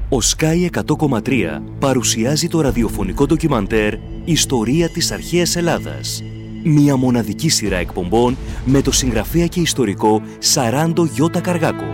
Ο Sky 100,3 παρουσιάζει το ραδιοφωνικό ντοκιμαντέρ «Ιστορία της αρχαίας Ελλάδας». Μια μοναδική σειρά εκπομπών με το συγγραφέα και ιστορικό Σαράντο Γιώτα Καργάκο.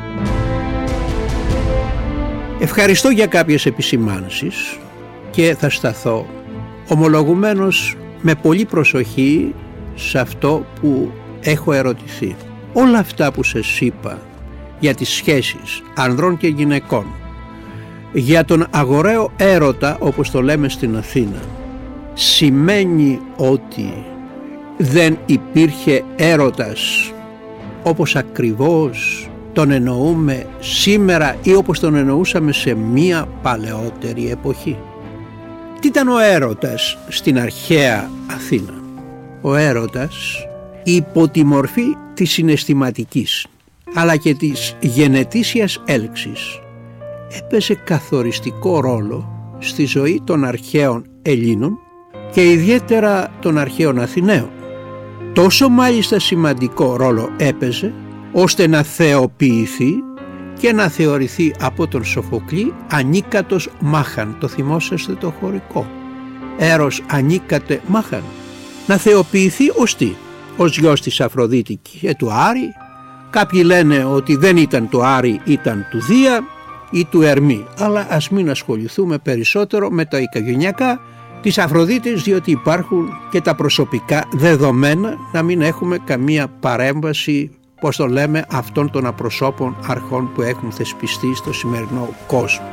Ευχαριστώ για κάποιες επισημάνσεις και θα σταθώ ομολογουμένως με πολύ προσοχή σε αυτό που έχω ερωτηθεί. Όλα αυτά που σας είπα για τις σχέσεις ανδρών και γυναικών, για τον αγοραίο έρωτα όπως το λέμε στην Αθήνα, σημαίνει ότι δεν υπήρχε έρωτας όπως ακριβώς τον εννοούμε σήμερα ή όπως τον εννοούσαμε σε μία παλαιότερη εποχή? Τι ήταν ο έρωτας στην αρχαία Αθήνα? Ο έρωτας υπό τη μορφή της συναισθηματικής αλλά και της γενετήσιας έλξης έπαιζε καθοριστικό ρόλο στη ζωή των αρχαίων Ελλήνων και ιδιαίτερα των αρχαίων Αθηναίων. Τόσο μάλιστα σημαντικό ρόλο έπαιζε ώστε να θεοποιηθεί και να θεωρηθεί από τον Σοφοκλή ανίκατος μάχαν. Το θυμόσαστε το χωρικό? Έρος ανίκατε μάχαν. Να θεοποιηθεί ως τι? Ως γιος της Αφροδίτη και του Άρη. Κάποιοι λένε ότι δεν ήταν του Άρη, ήταν του Δία ή του Ερμή. Αλλά ας μην ασχοληθούμε περισσότερο με τα οικογενειακά της Αφροδίτης, διότι υπάρχουν και τα προσωπικά δεδομένα, να μην έχουμε καμία παρέμβαση, πώς το λέμε, αυτών των απροσώπων αρχών που έχουν θεσπιστεί στο σημερινό κόσμο.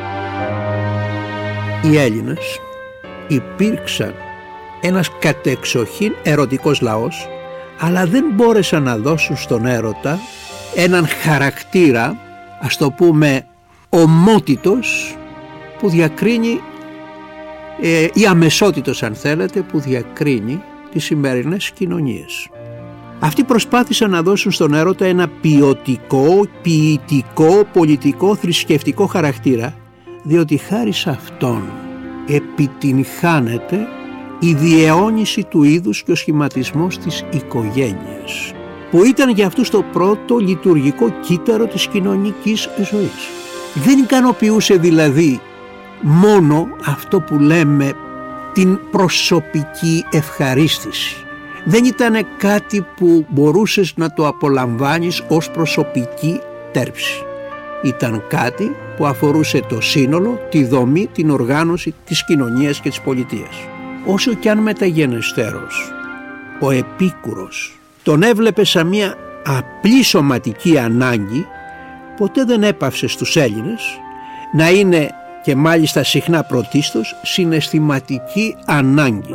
Οι Έλληνες υπήρξαν ένας κατεξοχήν ερωτικός λαός, αλλά δεν μπόρεσαν να δώσουν στον έρωτα έναν χαρακτήρα, ας το πούμε ομότητος, που διακρίνει ή αμεσότητος αν θέλετε, που διακρίνει τις σημερινές κοινωνίες. Αυτοί προσπάθησαν να δώσουν στον έρωτα ένα ποιητικό, πολιτικό, θρησκευτικό χαρακτήρα, διότι χάρη σε αυτόν επιτυγχάνεται η διαιώνιση του είδους και ο σχηματισμός της οικογένειας, που ήταν για αυτούς το πρώτο λειτουργικό κύτταρο της κοινωνικής ζωής. Δεν ικανοποιούσε δηλαδή μόνο αυτό που λέμε την προσωπική ευχαρίστηση. Δεν ήταν κάτι που μπορούσες να το απολαμβάνεις ως προσωπική τέρψη. Ήταν κάτι που αφορούσε το σύνολο, τη δομή, την οργάνωση της κοινωνίας και της πολιτείας. Όσο κι αν μεταγενεστέρως ο Επίκουρος τον έβλεπε σαν μια απλή σωματική ανάγκη, ποτέ δεν έπαυσε στους Έλληνες να είναι, και μάλιστα συχνά πρωτίστως, συναισθηματική ανάγκη.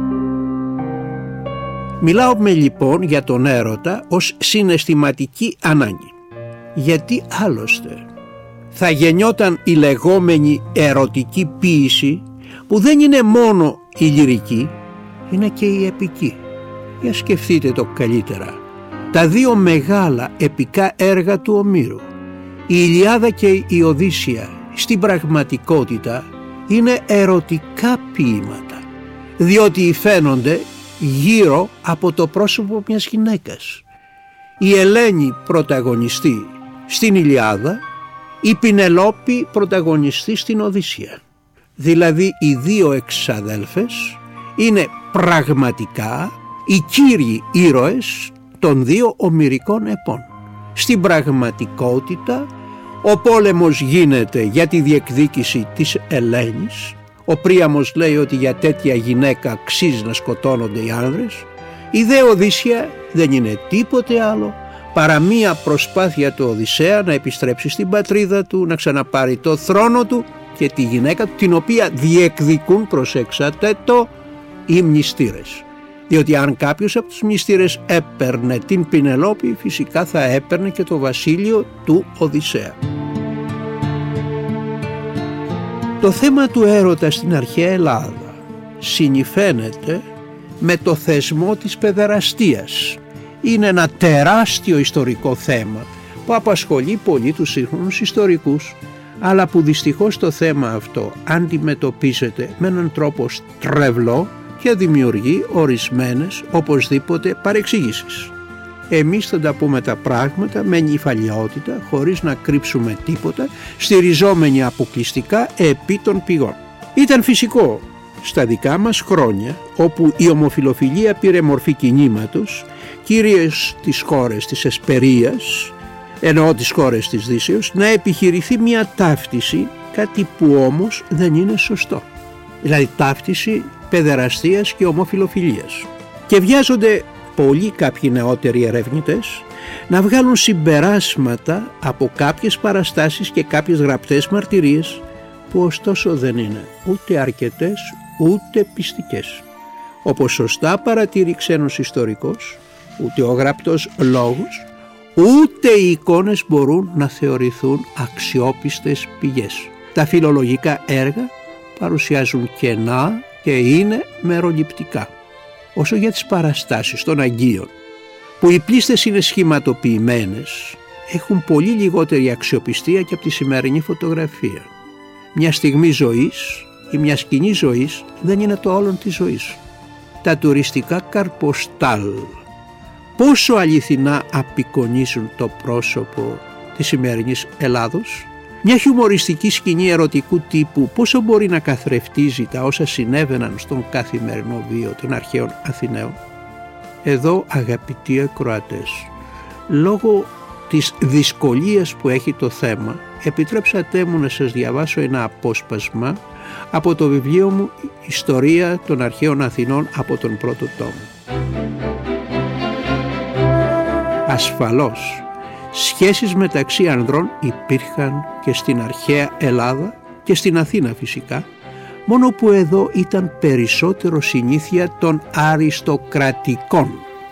Μιλάω λοιπόν για τον έρωτα ως συναισθηματική ανάγκη, γιατί άλλωστε θα γεννιόταν η λεγόμενη ερωτική ποίηση, που δεν είναι μόνο η λυρική, είναι και η επική. Για σκεφτείτε το καλύτερα. Τα δύο μεγάλα επικά έργα του Ομήρου, η Ηλιάδα και η Οδύσσεια, στην πραγματικότητα είναι ερωτικά ποίηματα, διότι φαίνονται γύρω από το πρόσωπο μιας γυναίκας. Η Ελένη πρωταγωνιστεί στην Ηλιάδα, η Πινελόπη πρωταγωνιστεί στην Οδύσσεια. Δηλαδή οι δύο εξαδέλφες είναι πραγματικά οι κύριοι ήρωες των δύο ομηρικών επών. Στην πραγματικότητα ο πόλεμος γίνεται για τη διεκδίκηση της Ελένης. Ο Príamos λέει ότι για τέτοια γυναίκα αξίζει να σκοτώνονται οι άνδρες. Η δε Οδύσσεια δεν είναι τίποτε άλλο παρά μία προσπάθεια του Οδυσσέα να επιστρέψει στην πατρίδα του, να ξαναπάρει το θρόνο του και τη γυναίκα του, την οποία διεκδικούν, προσέξατε το, οι μνηστήρες. Διότι αν κάποιος από τους μνηστήρες έπαιρνε την Πινελόπη, φυσικά θα έπαιρνε και το βασίλειο του Οδυσσέα. Το θέμα του έρωτα στην αρχαία Ελλάδα συνυφαίνεται με το θεσμό της παιδεραστίας. Είναι ένα τεράστιο ιστορικό θέμα που απασχολεί πολύ τους σύγχρονους ιστορικούς, αλλά που δυστυχώς το θέμα αυτό αντιμετωπίζεται με έναν τρόπο στρεβλό και δημιουργεί ορισμένες οπωσδήποτε παρεξηγήσεις. Εμείς θα τα πούμε τα πράγματα με νυφαλιότητα, χωρίς να κρύψουμε τίποτα, στηριζόμενοι αποκλειστικά επί των πηγών. Ήταν φυσικό στα δικά μας χρόνια, όπου η ομοφιλοφιλία πήρε μορφή κινήματος, κυρίως τις χώρες της Εσπερίας, εννοώ τις χώρες της Δύσεως, να επιχειρηθεί μια ταύτιση, κάτι που όμως δεν είναι σωστό. Δηλαδή ταύτιση παιδεραστίας και ομοφιλοφιλίας. Και βιάζονται πολλοί κάποιοι νεότεροι ερευνητές να βγάλουν συμπεράσματα από κάποιες παραστάσεις και κάποιες γραπτές μαρτυρίες, που ωστόσο δεν είναι ούτε αρκετές ούτε πιστικές. Όπως σωστά παρατηρεί ξένος ιστορικός, ούτε ο γραπτός λόγος ούτε οι εικόνες μπορούν να θεωρηθούν αξιόπιστες πηγές. Τα φιλολογικά έργα παρουσιάζουν κενά και είναι μεροληπτικά. Όσο για τις παραστάσεις των Αγίων, που οι πλίστες είναι σχηματοποιημένες, έχουν πολύ λιγότερη αξιοπιστία και από τη σημερινή φωτογραφία. Μια στιγμή ζωής ή μια σκηνή ζωής δεν είναι το όλον της ζωής. Τα τουριστικά καρποστάλ πόσο αληθινά απεικονίζουν το πρόσωπο της σημερινής Ελλάδος. Μια χιουμοριστική σκηνή ερωτικού τύπου πόσο μπορεί να καθρεφτίζει τα όσα συνέβαιναν στον καθημερινό βίο των αρχαίων Αθηναίων. Εδώ, αγαπητοί ακροατές, λόγω της δυσκολίας που έχει το θέμα, επιτρέψατε μου να σας διαβάσω ένα απόσπασμα από το βιβλίο μου «Ιστορία των αρχαίων Αθηνών» από τον πρώτο τόμο. Ασφαλώς, σχέσεις μεταξύ ανδρών υπήρχαν και στην αρχαία Ελλάδα και στην Αθήνα φυσικά, μόνο που εδώ ήταν περισσότερο συνήθεια των αριστοκρατικών.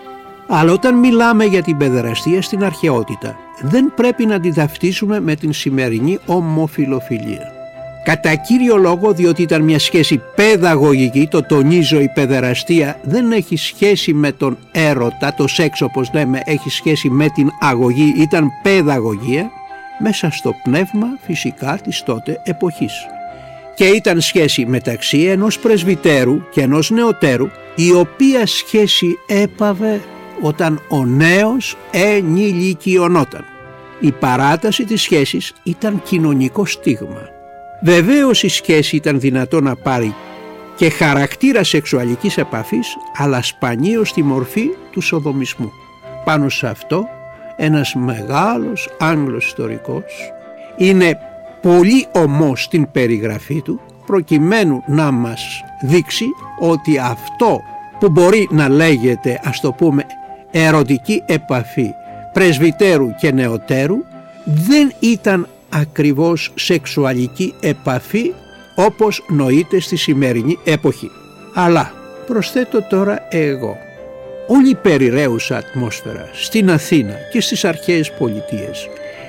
Αλλά όταν μιλάμε για την παιδεραστία στην αρχαιότητα, δεν πρέπει να τη ταυτίζουμε με την σημερινή ομοφιλοφιλία. Κατά κύριο λόγο διότι ήταν μια σχέση παιδαγωγική, το τονίζω, η παιδεραστία δεν έχει σχέση με τον έρωτα, το σεξ όπως λέμε έχει σχέση με την αγωγή, ήταν παιδαγωγία μέσα στο πνεύμα φυσικά της τότε εποχής. Και ήταν σχέση μεταξύ ενός πρεσβυτέρου και ενός νεωτέρου, η οποία σχέση έπαβε όταν ο νέος ενηλικιωνόταν. Η παράταση της σχέσης ήταν κοινωνικό στίγμα. Βεβαίως η σχέση ήταν δυνατό να πάρει και χαρακτήρα σεξουαλικής επαφής, αλλά σπανίως στη μορφή του σοδομισμού. Πάνω σε αυτό ένας μεγάλος Άγγλος ιστορικός είναι πολύ ομός στην περιγραφή του, προκειμένου να μας δείξει ότι αυτό που μπορεί να λέγεται, ας το πούμε, ερωτική επαφή πρεσβυτέρου και νεωτέρου δεν ήταν ακριβώς σεξουαλική επαφή όπως νοείται στη σημερινή εποχή. Αλλά προσθέτω τώρα εγώ, όλη η περιραίουσα ατμόσφαιρα στην Αθήνα και στις αρχαίες πολιτείες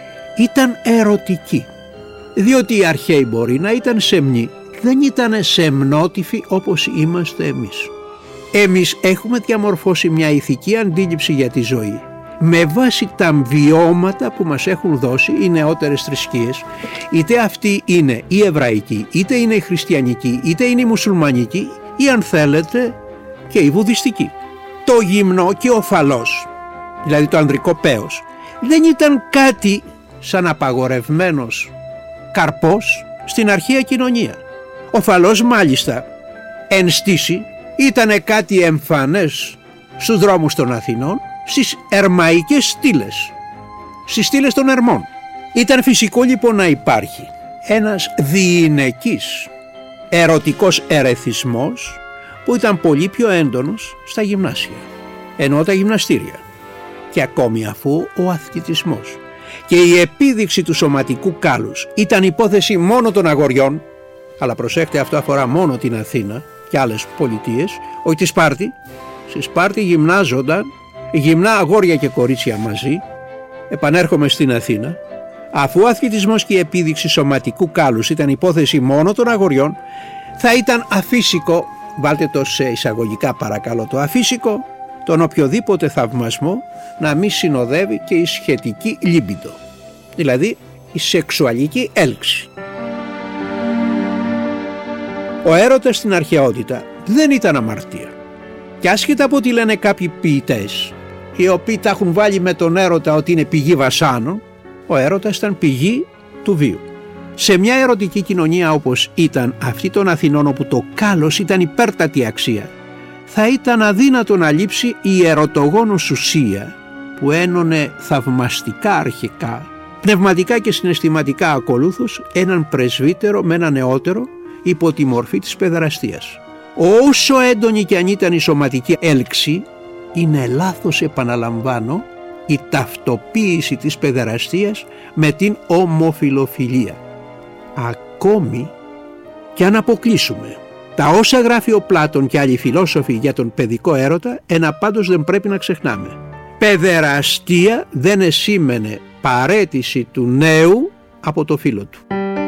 ήταν ερωτική, διότι οι αρχαίοι μπορεί να ήταν σεμνοί, δεν ήταν σεμνότυφοι όπως είμαστε εμείς. Εμείς έχουμε διαμορφώσει μια ηθική αντίληψη για τη ζωή με βάση τα βιώματα που μας έχουν δώσει οι νεότερες θρησκείες, είτε αυτή είναι η εβραϊκή, είτε είναι η χριστιανική, είτε είναι η μουσουλμανική ή αν θέλετε και η βουδιστική. Το γυμνό και ο φαλός, δηλαδή το ανδρικό πέος, δεν ήταν κάτι σαν απαγορευμένος καρπός στην αρχαία κοινωνία. Ο φαλός μάλιστα εν στήσει ήταν κάτι εμφανές στους δρόμους των Αθηνών, στις ερμαϊκές στήλες, στις στήλες των ερμών. Ήταν φυσικό λοιπόν να υπάρχει ένας διηνεκής ερωτικός ερεθισμός που ήταν πολύ πιο έντονος στα γυμνάσια, ενώ τα γυμναστήρια, και ακόμη αφού ο αθλητισμός και η επίδειξη του σωματικού κάλους ήταν υπόθεση μόνο των αγοριών, αλλά προσέχτε, αυτό αφορά μόνο την Αθήνα και άλλες πολιτείες, όχι τη Σπάρτη. Στη Σπάρτη γυμνάζονταν γυμνά αγόρια και κορίτσια μαζί. Επανέρχομαι στην Αθήνα. Αφού ο αθλητισμός και η επίδειξη σωματικού κάλους ήταν υπόθεση μόνο των αγοριών, θα ήταν αφύσικο, βάλτε το σε εισαγωγικά παρακαλώ, το αφύσικο, τον οποιοδήποτε θαυμασμό να μην συνοδεύει και η σχετική λίμπιντο, δηλαδή η σεξουαλική έλξη. Ο έρωτας στην αρχαιότητα δεν ήταν αμαρτία. Και άσχετα από ό,τι λένε κάποιοι ποιητές, οι οποίοι τα έχουν βάλει με τον έρωτα ότι είναι πηγή βασάνων. Ο έρωτας ήταν πηγή του βίου. Σε μια ερωτική κοινωνία όπως ήταν αυτή των Αθηνών, όπου το κάλος ήταν υπέρτατη αξία, θα ήταν αδύνατο να λείψει η ερωτογόνος ουσία που ένωνε θαυμαστικά αρχικά, πνευματικά και συναισθηματικά ακολούθως έναν πρεσβύτερο με ένα νεότερο υπό τη μορφή της παιδεραστίας. Όσο έντονη και αν ήταν η σωματική έλξη, είναι λάθος, επαναλαμβάνω, η ταυτοποίηση της παιδεραστίας με την ομοφιλοφιλία. Ακόμη και αν αποκλείσουμε τα όσα γράφει ο Πλάτων και άλλοι φιλόσοφοι για τον παιδικό έρωτα, ένα πάντως δεν πρέπει να ξεχνάμε. Παιδεραστία δεν εσήμενε παραίτηση του νέου από το φίλο του.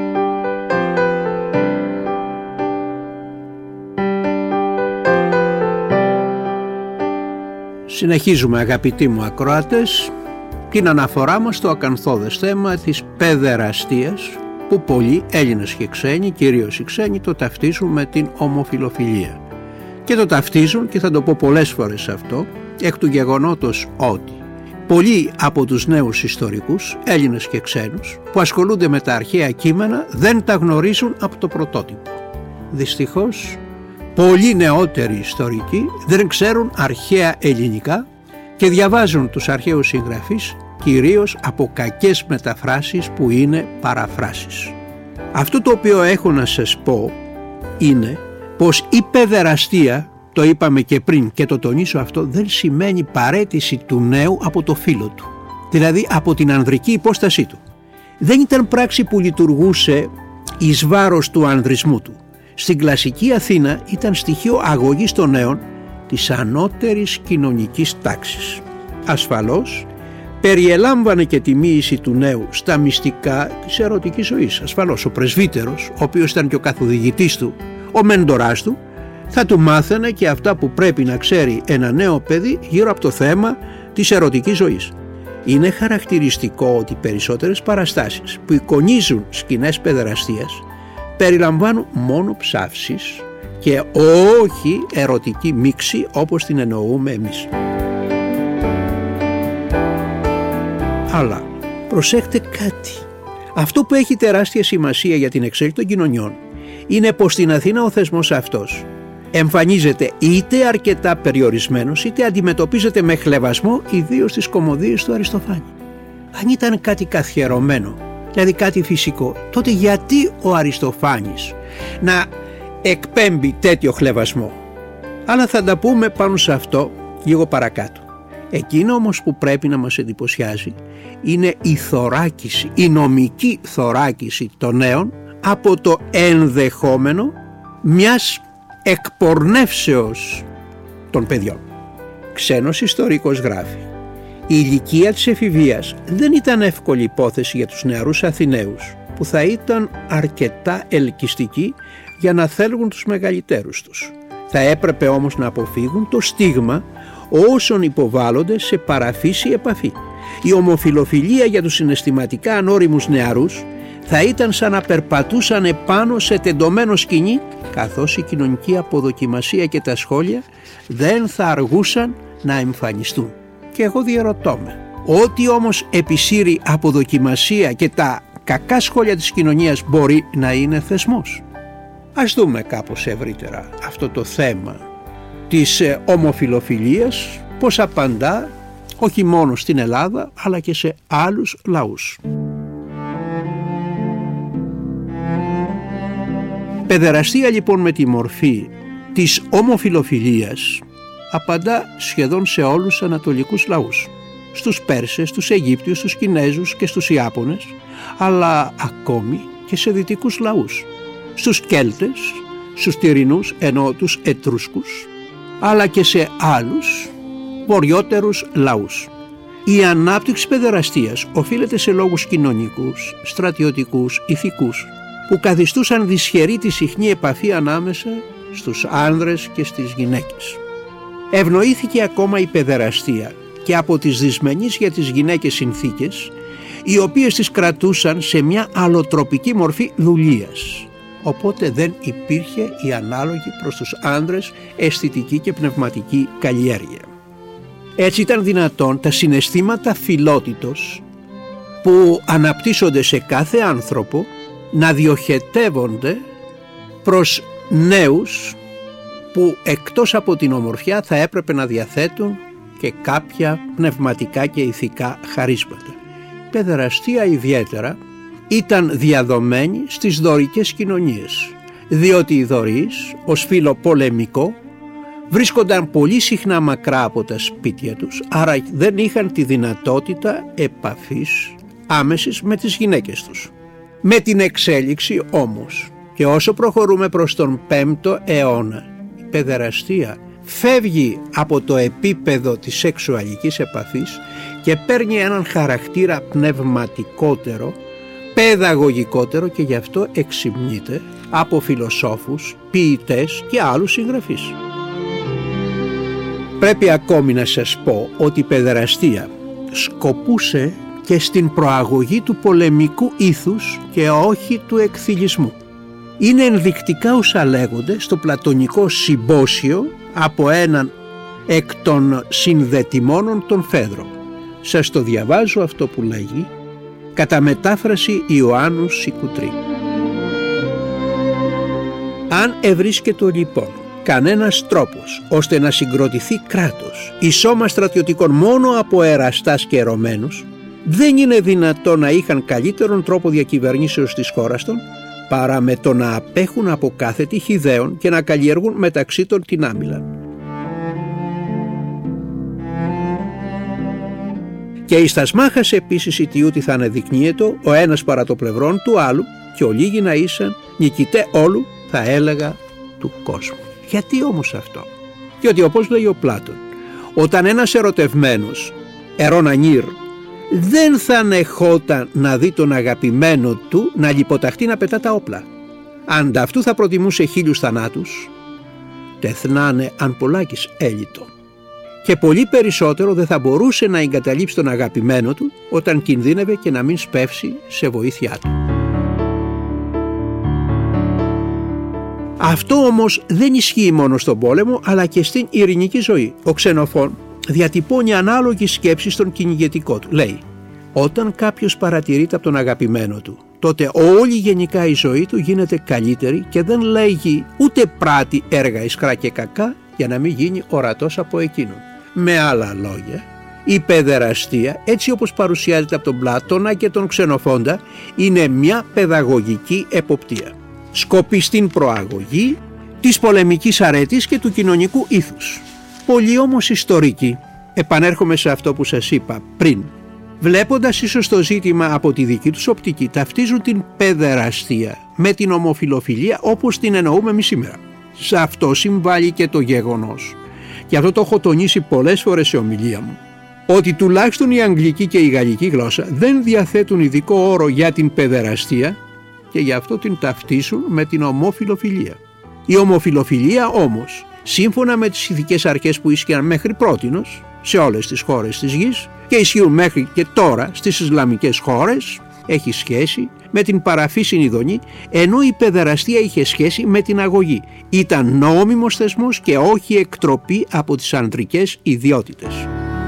Συνεχίζουμε, αγαπητοί μου ακροάτες, την αναφορά μας στο ακανθώδες θέμα της παιδεραστίας, που πολλοί Έλληνες και ξένοι, κυρίως οι ξένοι, το ταυτίζουν με την ομοφιλοφιλία. Και το ταυτίζουν, και θα το πω πολλές φορές αυτό, εκ του γεγονότος ότι πολλοί από τους νέους ιστορικούς, Έλληνες και ξένους, που ασχολούνται με τα αρχαία κείμενα, δεν τα γνωρίζουν από το πρωτότυπο. Δυστυχώς, πολλοί νεότεροι ιστορικοί δεν ξέρουν αρχαία ελληνικά και διαβάζουν τους αρχαίους συγγραφείς κυρίως από κακές μεταφράσεις που είναι παραφράσεις. Αυτό το οποίο έχω να σας πω είναι πως η παιδεραστία, το είπαμε και πριν και το τονίσω αυτό, δεν σημαίνει παραίτηση του νέου από το φύλο του, δηλαδή από την ανδρική υπόστασή του. Δεν ήταν πράξη που λειτουργούσε εις βάρος του ανδρισμού του. Στην κλασική Αθήνα ήταν στοιχείο αγωγής των νέων της ανώτερης κοινωνικής τάξης. Ασφαλώς περιελάμβανε και τη μοίηση του νέου στα μυστικά της ερωτικής ζωής. Ασφαλώς ο πρεσβύτερος, ο οποίος ήταν και ο καθοδηγητής του, ο μέντοράς του, θα του μάθαινε και αυτά που πρέπει να ξέρει ένα νέο παιδί γύρω από το θέμα της ερωτικής ζωής. Είναι χαρακτηριστικό ότι περισσότερες παραστάσεις που εικονίζουν σκηνές παιδεραστίας περιλαμβάνουν μόνο ψάυσεις και όχι ερωτική μίξη όπως την εννοούμε εμείς. Αλλά προσέχτε κάτι. Αυτό που έχει τεράστια σημασία για την εξέλιξη των κοινωνιών είναι πως στην Αθήνα ο θεσμός αυτός εμφανίζεται είτε αρκετά περιορισμένος, είτε αντιμετωπίζεται με χλευασμό, ιδίως στις κωμωδίες του Αριστοφάνη. Αν ήταν κάτι καθιερωμένο, δηλαδή κάτι φυσικό, τότε γιατί ο Αριστοφάνης να εκπέμπει τέτοιο χλευασμό? Αλλά θα τα πούμε πάνω σε αυτό λίγο παρακάτω. Εκείνο όμως που πρέπει να μας εντυπωσιάζει είναι η θωράκιση, η νομική θωράκιση των νέων από το ενδεχόμενο μιας εκπορνεύσεως των παιδιών. Ξένος ιστορικός γράφει: η ηλικία της εφηβείας δεν ήταν εύκολη υπόθεση για τους νεαρούς Αθηναίους, που θα ήταν αρκετά ελκυστικοί για να θέλουν τους μεγαλύτερους τους. Θα έπρεπε όμως να αποφύγουν το στίγμα όσων υποβάλλονται σε παραφύση επαφή. Η ομοφιλοφιλία για τους συναισθηματικά ανώριμους νεαρούς θα ήταν σαν να περπατούσαν επάνω σε τεντωμένο σκοινί, καθώς η κοινωνική αποδοκιμασία και τα σχόλια δεν θα αργούσαν να εμφανιστούν. Και εγώ διερωτώ με, ό,τι όμως επισύρει αποδοκιμασία και τα κακά σχόλια της κοινωνίας μπορεί να είναι θεσμός? Ας δούμε κάπως ευρύτερα αυτό το θέμα της ομοφιλοφιλίας, πώς απαντά όχι μόνο στην Ελλάδα αλλά και σε άλλους λαούς. Παιδεραστία λοιπόν με τη μορφή της ομοφιλοφιλίας απαντά σχεδόν σε όλους τους ανατολικούς λαούς, στους Πέρσες, στους Αιγύπτιους, στους Κινέζους και στους Ιάπωνες, αλλά ακόμη και σε δυτικούς λαούς, στους Κέλτες, στους Τυρινούς ενώ τους Ετρούσκους, αλλά και σε άλλους βορειότερους λαούς. Η ανάπτυξη παιδεραστίας οφείλεται σε λόγους κοινωνικούς, στρατιωτικούς, ηθικούς, που καθιστούσαν δυσχερή τη συχνή επαφή ανάμεσα στους άνδρες και στις γυναίκες. Ευνοήθηκε ακόμα η παιδεραστία και από τις δυσμενείς για τις γυναίκες συνθήκες, οι οποίες τις κρατούσαν σε μια αλλοτροπική μορφή δουλείας. Οπότε δεν υπήρχε η ανάλογη προς τους άνδρες αισθητική και πνευματική καλλιέργεια. Έτσι ήταν δυνατόν τα συναισθήματα φιλότητος που αναπτύσσονται σε κάθε άνθρωπο να διοχετεύονται προς νέους που εκτός από την ομορφιά θα έπρεπε να διαθέτουν και κάποια πνευματικά και ηθικά χαρίσματα. Η παιδεραστία ιδιαίτερα ήταν διαδομένη στις δωρικές κοινωνίες, διότι οι δωρείς ως φύλλο πολεμικό βρίσκονταν πολύ συχνά μακρά από τα σπίτια τους, άρα δεν είχαν τη δυνατότητα επαφής άμεσης με τις γυναίκες τους. Με την εξέλιξη όμως, και όσο προχωρούμε προς τον 5ο αιώνα, η παιδεραστία φεύγει από το επίπεδο της σεξουαλικής επαφής και παίρνει έναν χαρακτήρα πνευματικότερο, παιδαγωγικότερο, και γι' αυτό εξυμνείται από φιλοσόφους, ποιητές και άλλους συγγραφείς. Πρέπει ακόμη να σας πω ότι η παιδεραστία σκοπούσε και στην προαγωγή του πολεμικού ήθους και όχι του εκθυλισμού. Είναι ενδεικτικά όσα λέγονται στο πλατωνικό συμπόσιο από έναν εκ των συνδετημόνων των Φέδρο. Σας το διαβάζω αυτό που λέγει κατά μετάφραση Ιωάννου Σικουτρή. Αν ευρίσκεται λοιπόν κανένας τρόπος ώστε να συγκροτηθεί κράτος ή σώμα στρατιωτικών μόνο από εραστάς και ερωμένους, δεν είναι δυνατό να είχαν καλύτερον τρόπο διακυβερνήσεως της χώρας των παρά με το να απέχουν από κάθε τύχη ιδέων και να καλλιεργούν μεταξύ των την άμυλα. Και εις τας μάχας επίσης η τιούτη θα ανεδεικνύεται ο ένας παρά το πλευρόν του άλλου και ολίγοι να ήσαν νικητέ όλου, θα έλεγα, του κόσμου. Γιατί όμως αυτό? Διότι όπως λέει ο Πλάτων, όταν ένας ερωτευμένος ερώνανήρ δεν θα ανεχόταν να δει τον αγαπημένο του να λιποταχτεί να πετά τα όπλα. Ανταυτού θα προτιμούσε 1000 θανάτους, τεθνάνε αν πολλάκις έλιτο. Και πολύ περισσότερο δεν θα μπορούσε να εγκαταλείψει τον αγαπημένο του όταν κινδύνευε και να μην σπεύσει σε βοήθειά του. Αυτό όμως δεν ισχύει μόνο στον πόλεμο αλλά και στην ειρηνική ζωή. Ο Ξενοφών διατυπώνει ανάλογη σκέψη στον κυνηγετικό του. Λέει, όταν κάποιος παρατηρείται από τον αγαπημένο του, τότε όλη γενικά η ζωή του γίνεται καλύτερη και δεν λέγει ούτε πράττει έργα ισκρά και κακά για να μην γίνει ορατός από εκείνον. Με άλλα λόγια, η παιδεραστία, έτσι όπως παρουσιάζεται από τον Πλάτωνα και τον Ξενοφόντα, είναι μια παιδαγωγική εποπτεία. Σκοπεί στην προαγωγή της πολεμικής αρέτης και του κοινωνικού ήθους. Πολλοί όμως ιστορικοί, επανέρχομαι σε αυτό που σας είπα πριν, βλέποντας ίσως το ζήτημα από τη δική τους οπτική, ταυτίζουν την παιδεραστία με την ομοφιλοφιλία όπως την εννοούμε εμείς σήμερα. Σε αυτό συμβάλλει και το γεγονός, και αυτό το έχω τονίσει πολλές φορές σε ομιλία μου, ότι τουλάχιστον η αγγλική και η γαλλική γλώσσα δεν διαθέτουν ειδικό όρο για την παιδεραστία και γι' αυτό την ταυτίσουν με την ομοφιλοφιλία. Η ομοφιλοφιλία όμως, σύμφωνα με τις ηθικές αρχές που ίσχυαν μέχρι πρότινος σε όλες τις χώρες της γης και ισχύουν μέχρι και τώρα στις Ισλαμικές χώρες, έχει σχέση με την παραφύσινη ειδονή, ενώ η παιδεραστία είχε σχέση με την αγωγή. Ήταν νόμιμος θεσμός και όχι εκτροπή από τις ανδρικές ιδιότητες.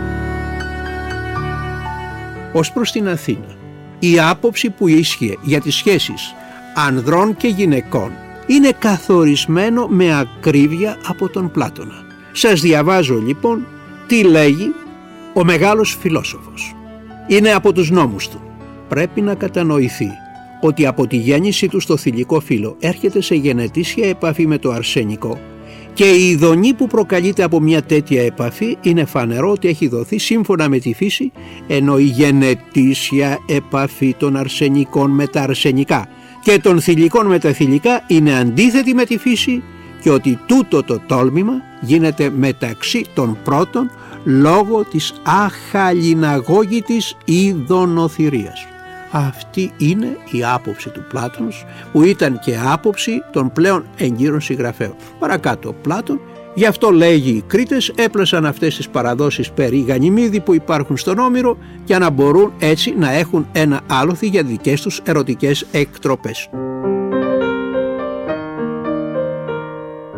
Ως προς την Αθήνα, η άποψη που ίσχυε για τις σχέσεις ανδρών και γυναικών είναι καθορισμένο με ακρίβεια από τον Πλάτωνα. Σας διαβάζω λοιπόν τι λέγει ο μεγάλος φιλόσοφος. Είναι από τους νόμους του. Πρέπει να κατανοηθεί ότι από τη γέννησή του στο θηλυκό φύλλο έρχεται σε γενετήσια επαφή με το αρσενικό και η ειδονή που προκαλείται από μια τέτοια επαφή είναι φανερό ότι έχει δοθεί σύμφωνα με τη φύση, ενώ η γενετήσια επαφή των αρσενικών με τα αρσενικά και των θηλυκών με τα θηλυκά είναι αντίθετη με τη φύση και ότι τούτο το τόλμημα γίνεται μεταξύ των πρώτων λόγω της αχαλιναγώγητης ειδωνοθυρίας. Αυτή είναι η άποψη του Πλάτωνος, που ήταν και άποψη των πλέον εγκύρων συγγραφέων. Παρακάτω, Πλάτων, γι' αυτό λέγει οι Κρήτες έπλασαν αυτές τις παραδόσεις περί Γανιμίδη που υπάρχουν στον Όμηρο για να μπορούν έτσι να έχουν ένα άλοθη για δικές τους ερωτικές εκτροπές.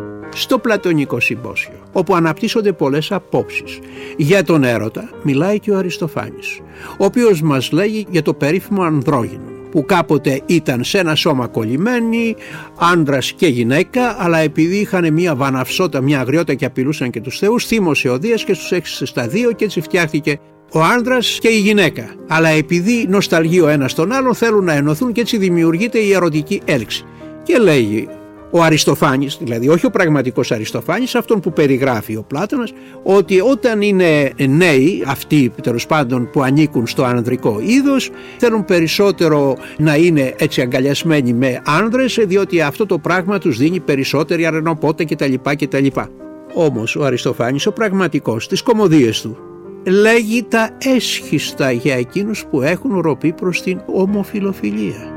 στο Πλατωνικό Συμπόσιο, όπου αναπτύσσονται πολλές απόψεις. Για τον έρωτα μιλάει και ο Αριστοφάνης, ο οποίος μας λέγει για το περίφημο ανδρόγυνο, που κάποτε ήταν σε ένα σώμα κολλημένοι, άντρας και γυναίκα, αλλά επειδή είχαν μια βαναυσότα, μια αγριότητα και απειλούσαν και τους θεούς, θύμωσε ο Δίας και τους έξισε στα δύο και έτσι φτιάχτηκε ο άντρας και η γυναίκα. Αλλά επειδή νοσταλγεί ο ένας τον άλλον, θέλουν να ενωθούν και έτσι δημιουργείται η ερωτική έλξη. Και λέγει ο Αριστοφάνης, δηλαδή όχι ο πραγματικός Αριστοφάνης, αυτόν που περιγράφει ο Πλάτωνας, ότι όταν είναι νέοι, αυτοί τέλος πάντων που ανήκουν στο ανδρικό είδος, θέλουν περισσότερο να είναι έτσι αγκαλιασμένοι με άνδρες, διότι αυτό το πράγμα τους δίνει περισσότερη αρενοπότητα κτλ. Όμως ο Αριστοφάνης, ο πραγματικός, στις κωμωδίες του, λέγει τα έσχιστα για εκείνους που έχουν ροπή προς την ομοφιλοφιλία.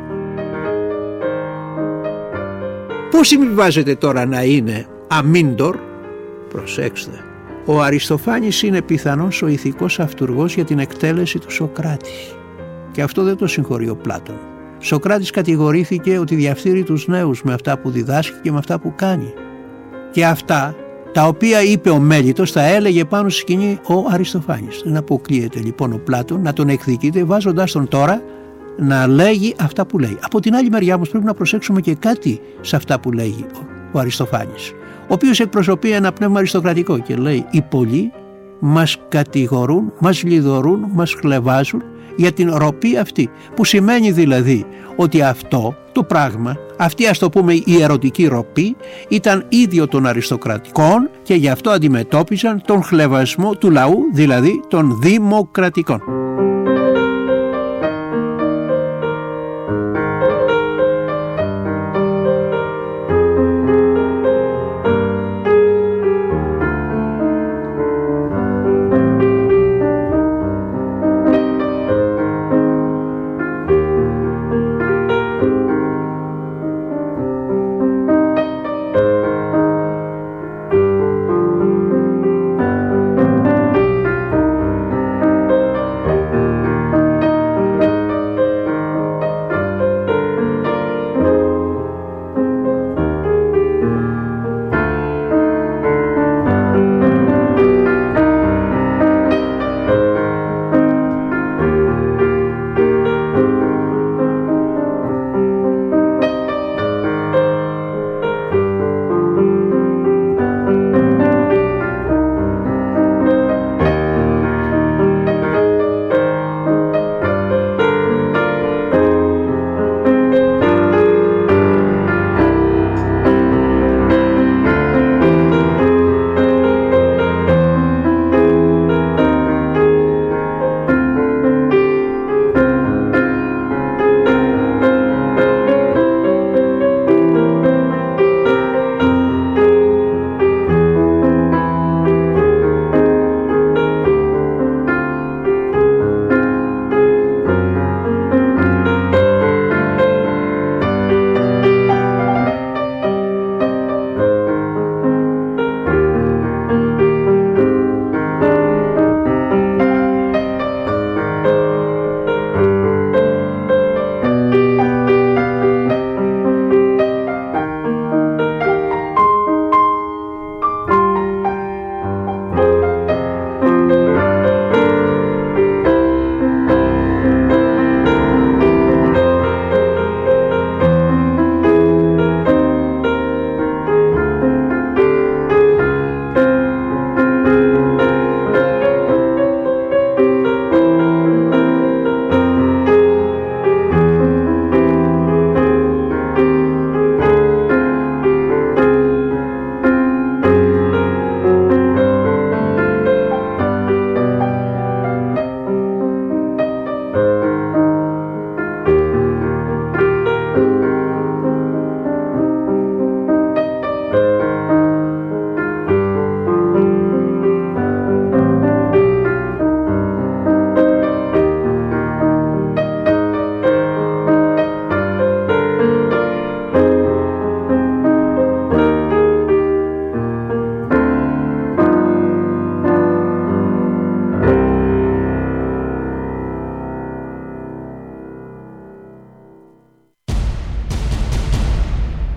Πώς συμβιβάζεται τώρα να είναι αμύντορ? Προσέξτε, ο Αριστοφάνης είναι πιθανώς ο ηθικός αυτουργός για την εκτέλεση του Σωκράτη. Και αυτό δεν το συγχωρεί ο Πλάτων. Σωκράτης κατηγορήθηκε ότι διαφθείρει τους νέους με αυτά που διδάσκει και με αυτά που κάνει. Και αυτά τα οποία είπε ο Μέλιτος τα έλεγε πάνω στη σκηνή ο Αριστοφάνης. Δεν αποκλείεται λοιπόν ο Πλάτων να τον εκδικείται βάζοντας τον τώρα να λέγει αυτά που λέει. Από την άλλη μεριά όμως πρέπει να προσέξουμε και κάτι σε αυτά που λέγει ο Αριστοφάνης, ο οποίος εκπροσωπεί ένα πνεύμα αριστοκρατικό και λέει: οι πολλοί μας κατηγορούν, μας λιδωρούν, μας χλευάζουν για την ροπή αυτή, που σημαίνει δηλαδή ότι αυτό το πράγμα, αυτή ας το πούμε η ερωτική ροπή, ήταν ίδιο των αριστοκρατικών και γι' αυτό αντιμετώπιζαν τον χλευασμό του λαού, δηλαδή των δημοκρατικών.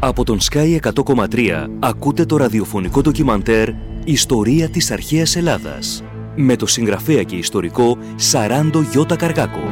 Από τον Sky 100,3 ακούτε το ραδιοφωνικό ντοκιμαντέρ «Ιστορία της αρχαίας Ελλάδας» με το συγγραφέα και ιστορικό Σαράντο Γιώτα Καργάκο.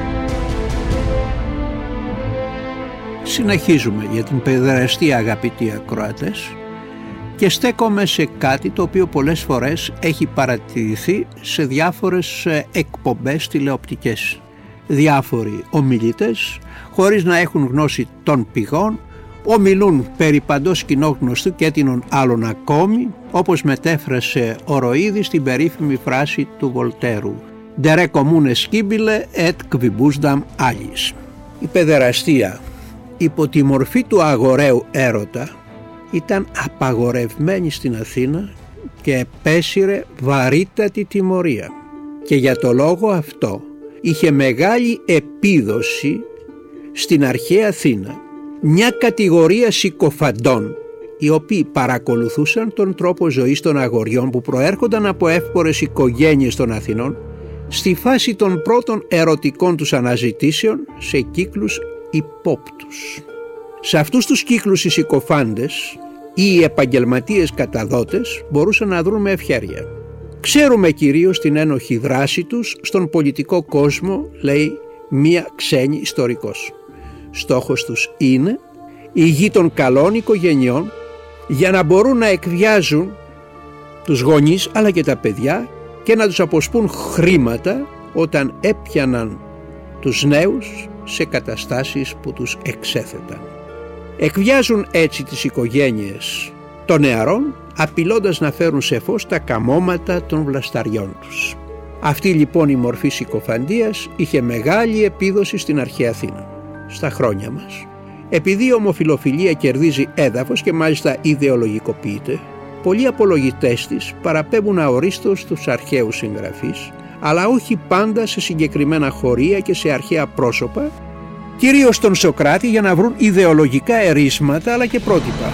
Συνεχίζουμε για την παιδεραστία, αγαπητοί ακροατές, και στέκομαι σε κάτι το οποίο πολλές φορές έχει παρατηρηθεί σε διάφορες εκπομπές τηλεοπτικές. Διάφοροι ομιλητές, χωρίς να έχουν γνώση των πηγών, ομιλούν περί παντός κοινόγνωστου και έτεινων άλλων ακόμη, όπως μετέφρασε ο Ροίδης την περίφημη φράση του Βολτέρου «Dere comune scibile et quibusdam allis». Η παιδεραστία υπό τη μορφή του αγοραίου έρωτα ήταν απαγορευμένη στην Αθήνα και επέσυρε βαρύτατη τιμωρία, και για το λόγο αυτό είχε μεγάλη επίδοση στην αρχαία Αθήνα μια κατηγορία συκοφαντών, οι οποίοι παρακολουθούσαν τον τρόπο ζωής των αγοριών που προέρχονταν από εύπορες οικογένειες των Αθηνών στη φάση των πρώτων ερωτικών τους αναζητήσεων σε κύκλους υπόπτους. Σε αυτούς τους κύκλους οι συκοφάντες ή οι επαγγελματίες καταδότες μπορούσαν να δρουν με ευχέρεια. Ξέρουμε κυρίως την ένοχη δράση τους στον πολιτικό κόσμο, λέει μία ξένη ιστορικός. Στόχος τους είναι η γη των καλών οικογενειών για να μπορούν να εκβιάζουν τους γονείς αλλά και τα παιδιά και να τους αποσπούν χρήματα όταν έπιαναν τους νέους σε καταστάσεις που τους εξέθεταν. Εκβιάζουν έτσι τις οικογένειες των νεαρών, απειλώντας να φέρουν σε φως τα καμώματα των βλασταριών τους. Αυτή λοιπόν η μορφή συκοφαντίας είχε μεγάλη επίδοση στην αρχαία Αθήνα. Στα χρόνια μας, επειδή η ομοφυλοφιλία κερδίζει έδαφος και μάλιστα ιδεολογικοποιείται, πολλοί απολογητές της παραπέμπουν αορίστως στους αρχαίους συγγραφείς, αλλά όχι πάντα σε συγκεκριμένα χωρία και σε αρχαία πρόσωπα, κυρίως τον Σωκράτη, για να βρουν ιδεολογικά ερίσματα αλλά και πρότυπα.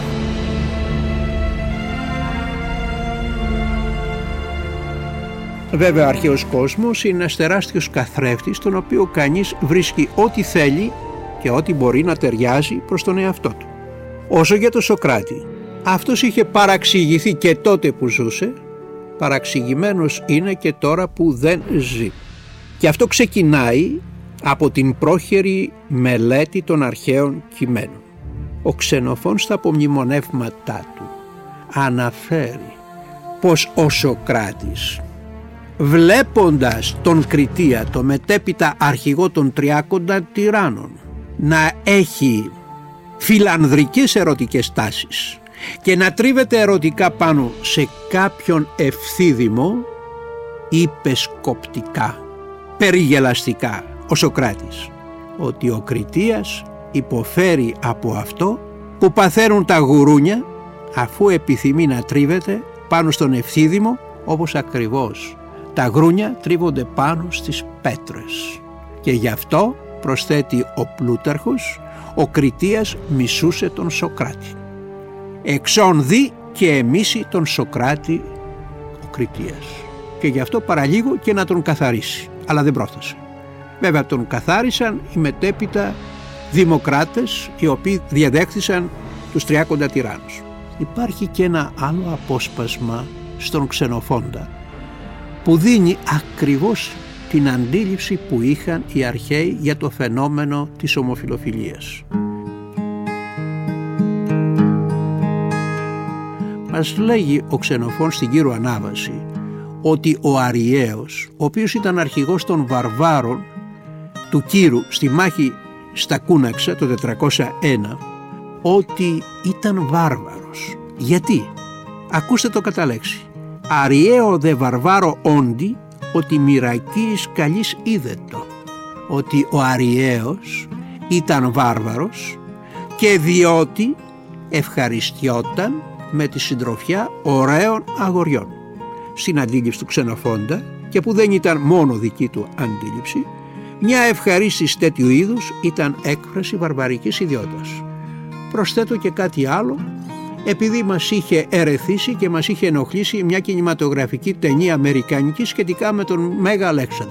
Βέβαια ο αρχαίος κόσμος είναι ένας τεράστιος καθρέφτης, στον οποίο κανείς βρίσκει ό,τι θέλει και ό,τι μπορεί να ταιριάζει προς τον εαυτό του. Όσο για τον Σωκράτη, αυτός είχε παραξηγηθεί και τότε που ζούσε, παραξηγημένος είναι και τώρα που δεν ζει. Και αυτό ξεκινάει από την πρόχερη μελέτη των αρχαίων κειμένων. Ο Ξενοφών στα απομνημονεύματά του αναφέρει πως ο Σωκράτης, βλέποντας τον Κριτία, το μετέπειτα αρχηγό των 30 τυράννων, να έχει φιλανδρικές ερωτικές τάσεις και να τρίβεται ερωτικά πάνω σε κάποιον ευθύδημο, είπε σκοπτικά, περιγελαστικά ο Σωκράτης, ότι ο Κριτίας υποφέρει από αυτό που παθαίνουν τα γουρούνια αφού επιθυμεί να τρίβεται πάνω στον ευθύδημο, όπως ακριβώς τα γρούνια τρίβονται πάνω στις πέτρες. Και γι' αυτό, προσθέτει ο Πλούταρχος, ο Κριτίας μισούσε τον Σωκράτη. Εξών δι και εμίσει τον Σωκράτη ο Κριτίας. Και γι' αυτό παραλίγο και να τον καθαρίσει, αλλά δεν πρόφτασε. Βέβαια τον καθάρισαν οι μετέπειτα δημοκράτες, οι οποίοι διαδέχθησαν τους 30 τυράννους. Υπάρχει και ένα άλλο απόσπασμα στον Ξενοφόντα που δίνει ακριβώς την αντίληψη που είχαν οι αρχαίοι για το φαινόμενο της ομοφυλοφιλίας. Μας λέγει ο Ξενοφών στην Κύρου Ανάβαση ότι ο Αριαίος, ο οποίος ήταν αρχηγός των βαρβάρων του Κύρου στη μάχη στα Κούναξα το 401, ότι ήταν βάρβαρος. Γιατί? Ακούστε το κατά λέξη. Αριαίο δε βαρβάρο όντι, ότι μοιρακής καλής είδετο. Ότι ο Αριαίος ήταν βάρβαρος και διότι ευχαριστιόταν με τη συντροφιά ωραίων αγοριών. Στην αντίληψη του Ξενοφόντα, και που δεν ήταν μόνο δική του αντίληψη, μια ευχαρίστηση τέτοιου είδους ήταν έκφραση βαρβαρικής ιδιότητας. Προσθέτω και κάτι άλλο, επειδή μας είχε ερεθίσει και μας είχε ενοχλήσει μια κινηματογραφική ταινία αμερικανική σχετικά με τον Μέγα Αλέξανδρο,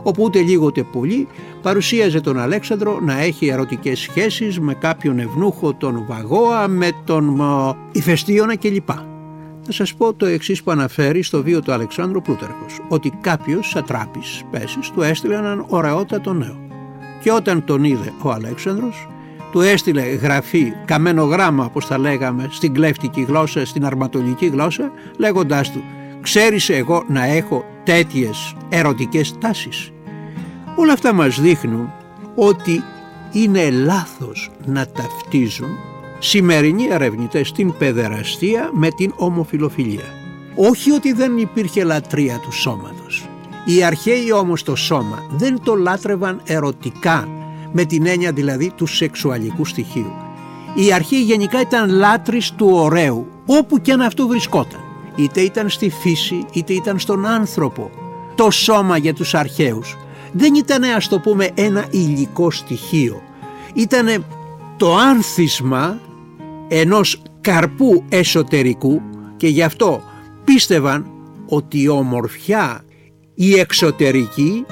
όπου ούτε λίγο ούτε πολύ παρουσίαζε τον Αλέξανδρο να έχει ερωτικές σχέσεις με κάποιον ευνούχο τον Βαγώα, με τον Ηφαιστίωνα κλπ. Θα σας πω το εξής που αναφέρει στο βίο του Αλεξάνδρου Πλούταρχος, ότι κάποιος σατράπης Πέσης του έστειλε έναν ωραιότατο νέο και όταν τον είδε ο Αλέξανδρος του έστειλε γραφή, καμένο γράμμα όπως τα λέγαμε στην κλέφτικη γλώσσα, στην αρματολική γλώσσα, λέγοντάς του «Ξέρεις εγώ να έχω τέτοιες ερωτικές τάσεις?» Όλα αυτά μας δείχνουν ότι είναι λάθος να ταυτίζουν σημερινοί ερευνητές την παιδεραστία με την ομοφιλοφιλία. Όχι ότι δεν υπήρχε λατρεία του σώματος. Οι αρχαίοι όμως το σώμα δεν το λάτρευαν ερωτικά, με την έννοια δηλαδή του σεξουαλικού στοιχείου. Οι αρχαίοι γενικά ήταν λάτρεις του ωραίου, όπου και αν αυτό βρισκόταν. Είτε ήταν στη φύση, είτε ήταν στον άνθρωπο. Το σώμα για τους αρχαίους δεν ήταν, ας το πούμε, ένα υλικό στοιχείο. Ήτανε το άνθισμα ενός καρπού εσωτερικού και γι' αυτό πίστευαν ότι η ομορφιά, η εξωτερική,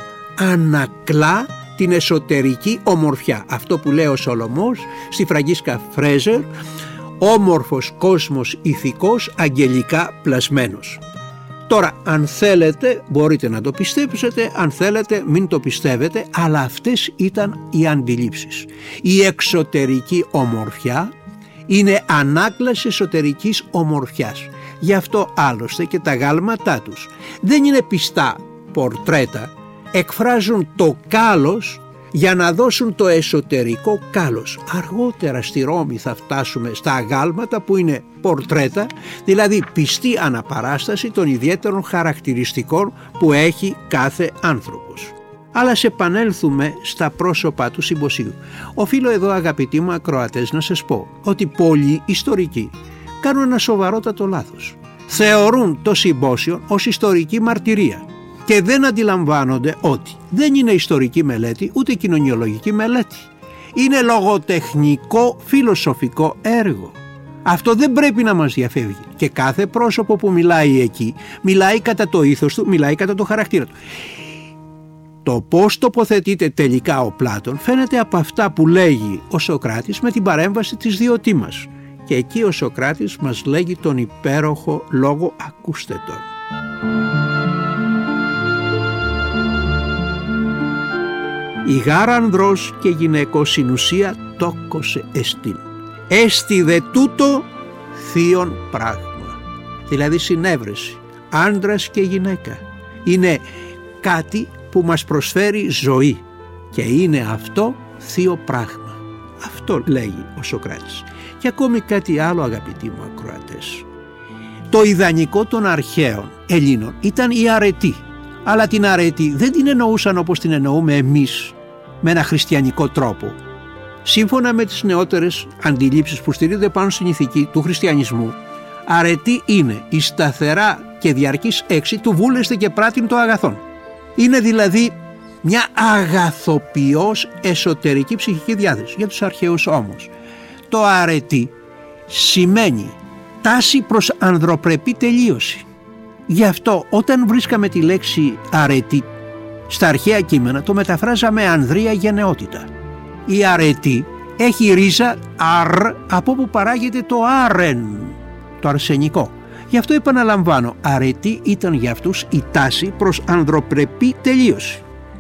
ανακλά την εσωτερική ομορφιά. Αυτό που λέει ο Σολομός στη Φραγκίσκα Φρέζερ, όμορφος κόσμος ηθικός, αγγελικά πλασμένος. Τώρα, αν θέλετε μπορείτε να το πιστέψετε, αν θέλετε μην το πιστεύετε, αλλά αυτές ήταν οι αντιλήψεις. Η εξωτερική ομορφιά είναι ανάκλαση εσωτερικής ομορφιάς. Γι' αυτό άλλωστε και τα γάλματά τους δεν είναι πιστά πορτρέτα, εκφράζουν το κάλος για να δώσουν το εσωτερικό κάλος. Αργότερα στη Ρώμη θα φτάσουμε στα αγάλματα που είναι πορτρέτα, δηλαδή πιστή αναπαράσταση των ιδιαίτερων χαρακτηριστικών που έχει κάθε άνθρωπος. Αλλά σε επανέλθουμε στα πρόσωπα του συμποσίου. Οφείλω εδώ, αγαπητοί μου ακροατές, να σας πω ότι πολλοί ιστορικοί κάνουν ένα σοβαρότατο λάθος. Θεωρούν το συμπόσιο ως ιστορική μαρτυρία και δεν αντιλαμβάνονται ότι δεν είναι ιστορική μελέτη ούτε κοινωνιολογική μελέτη. Είναι λογοτεχνικό φιλοσοφικό έργο. Αυτό δεν πρέπει να μας διαφεύγει και κάθε πρόσωπο που μιλάει εκεί μιλάει κατά το ήθος του, μιλάει κατά το χαρακτήρα του. Το πώς τοποθετείται τελικά ο Πλάτων φαίνεται από αυτά που λέγει ο Σωκράτης με την παρέμβαση της Διωτήμας. Και εκεί ο Σωκράτης μας λέγει τον υπέροχο λόγο «ακούστε τον». «Η γάρα ανδρός και γυναικός στην ουσία τόκωσε εστίν. Έστι δε τούτο θείον πράγμα». Δηλαδή συνέβρεση, άντρας και γυναίκα. Είναι κάτι που μας προσφέρει ζωή και είναι αυτό θείο πράγμα. Αυτό λέγει ο Σωκράτης. Και ακόμη κάτι άλλο, αγαπητοί μου ακροατές. Το ιδανικό των αρχαίων Ελλήνων ήταν η αρετή. Αλλά την αρετή δεν την εννοούσαν όπως την εννοούμε εμείς, με ένα χριστιανικό τρόπο. Σύμφωνα με τις νεότερες αντιλήψεις που στηρίζονται πάνω στην ηθική του χριστιανισμού, αρετή είναι η σταθερά και διαρκής έξι του βούλεστε και πράτην το αγαθόν. Είναι δηλαδή μια αγαθοποιώς εσωτερική ψυχική διάθεση. Για τους αρχαίους όμως το αρετή σημαίνει τάση προς ανδροπρεπή τελείωση. Γι' αυτό όταν βρίσκαμε τη λέξη αρετή στα αρχαία κείμενα το μεταφράζαμε ανδρεία γενναιότητα. Η αρετή έχει ρίζα αρ, από όπου παράγεται το άρεν, το αρσενικό. Γι' αυτό επαναλαμβάνω, αρετή ήταν για αυτούς η τάση προς ανδροπρεπή τελείωση.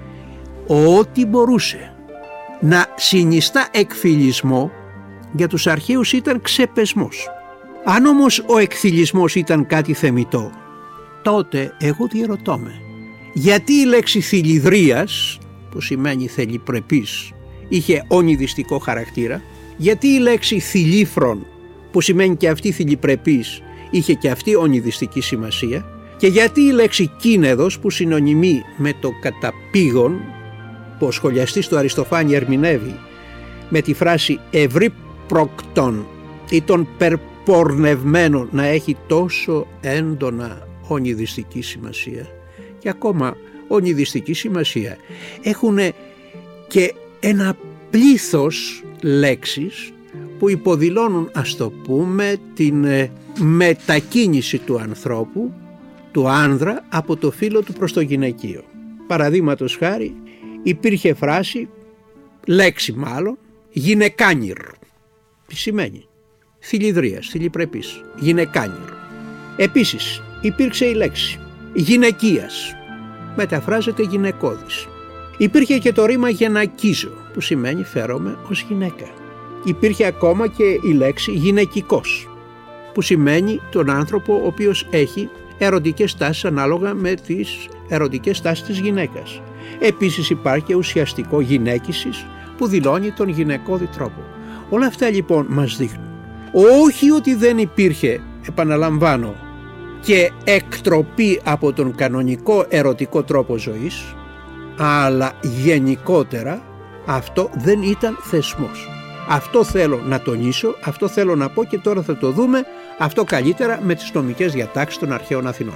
Ό,τι μπορούσε να συνιστά εκφυλισμό για τους αρχαίους ήταν ξεπεσμός. Αν όμως ο εκφυλισμός ήταν κάτι θεμιτό, τότε εγώ διερωτώ με, γιατί η λέξη θηλυδρίας, που σημαίνει θελιπρεπής, είχε ονειδιστικό χαρακτήρα, γιατί η λέξη θηλύφρον, που σημαίνει και αυτή θηλιπρεπής, είχε και αυτή ονειδιστική σημασία, και γιατί η λέξη κίνεδος, που συνωνυμεί με το καταπήγον, που ο σχολιαστής του Αριστοφάνη ερμηνεύει με τη φράση ευρύπροκτον ή των περπορνευμένων, να έχει τόσο έντονα ονειδιστική σημασία. Και ακόμα ονειδιστική σημασία έχουν και ένα πλήθος λέξεις που υποδηλώνουν, ας το πούμε, την μετακίνηση του ανθρώπου, του άνδρα, από το φύλο του προς το γυναικείο. παραδείγματος χάρη, υπήρχε φράση, λέξη μάλλον, γυναικάνιρ. Τι σημαίνει? Θηλυδρίας, θηλυπρεπής, γυναικάνιρ. Επίσης υπήρξε η λέξη γυναικείας, μεταφράζεται γυναικώδης. Υπήρχε και το ρήμα γενακίζω, που σημαίνει φέρομαι ως γυναίκα. Υπήρχε ακόμα και η λέξη γυναικικός, που σημαίνει τον άνθρωπο ο οποίος έχει ερωτικές τάσεις ανάλογα με τις ερωτικές τάσεις της γυναίκας. Επίσης υπάρχει και ουσιαστικό γυναίκησης, που δηλώνει τον γυναικώδη τρόπο. Όλα αυτά λοιπόν μας δείχνουν όχι ότι δεν υπήρχε, επαναλαμβάνω, και εκτροπή από τον κανονικό ερωτικό τρόπο ζωής, αλλά γενικότερα αυτό δεν ήταν θεσμός. Αυτό θέλω να τονίσω, αυτό θέλω να πω και τώρα θα το δούμε αυτό καλύτερα με τις νομικές διατάξεις των αρχαίων Αθηνών.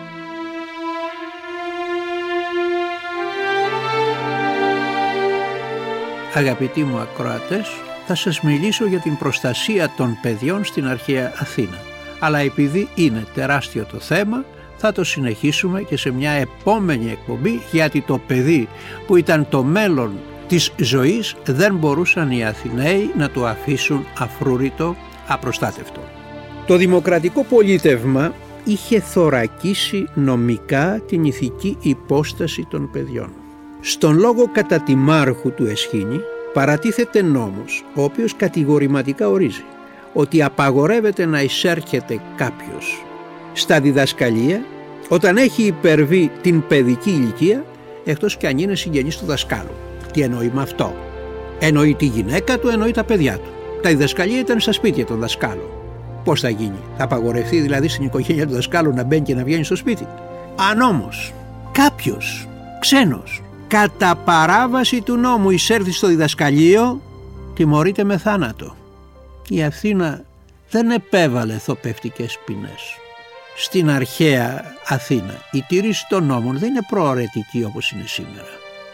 Αγαπητοί μου ακροατές, θα σας μιλήσω για την προστασία των παιδιών στην αρχαία Αθήνα. Αλλά επειδή είναι τεράστιο το θέμα, θα το συνεχίσουμε και σε μια επόμενη εκπομπή, γιατί το παιδί που ήταν το μέλλον της ζωής δεν μπορούσαν οι Αθηναίοι να το αφήσουν αφρούρητο, απροστάτευτο. Το δημοκρατικό πολίτευμα είχε θωρακίσει νομικά την ηθική υπόσταση των παιδιών. Στον λόγο κατά τιμάρχου του Αισχήνη παρατίθεται νόμος, ο οποίος κατηγορηματικά ορίζει ότι απαγορεύεται να εισέρχεται κάποιος στα διδασκαλία όταν έχει υπερβεί την παιδική ηλικία, εκτός και αν είναι συγγενής του δασκάλου. Τι εννοεί με αυτό? Εννοεί τη γυναίκα του, εννοεί τα παιδιά του. Τα διδασκαλία ήταν στα σπίτια των δασκάλων. Πώς θα γίνει? Θα απαγορευτεί δηλαδή στην οικογένεια του δασκάλου να μπαίνει και να βγαίνει στο σπίτι? Αν όμως κάποιος ξένος κατά παράβαση του νόμου εισέρθει στο διδασκαλείο, τιμωρείται με θάνατο. Η Αθήνα δεν επέβαλε θοπευτικές ποινές. Στην αρχαία Αθήνα η τήρηση των νόμων δεν είναι προαιρετική όπως είναι σήμερα.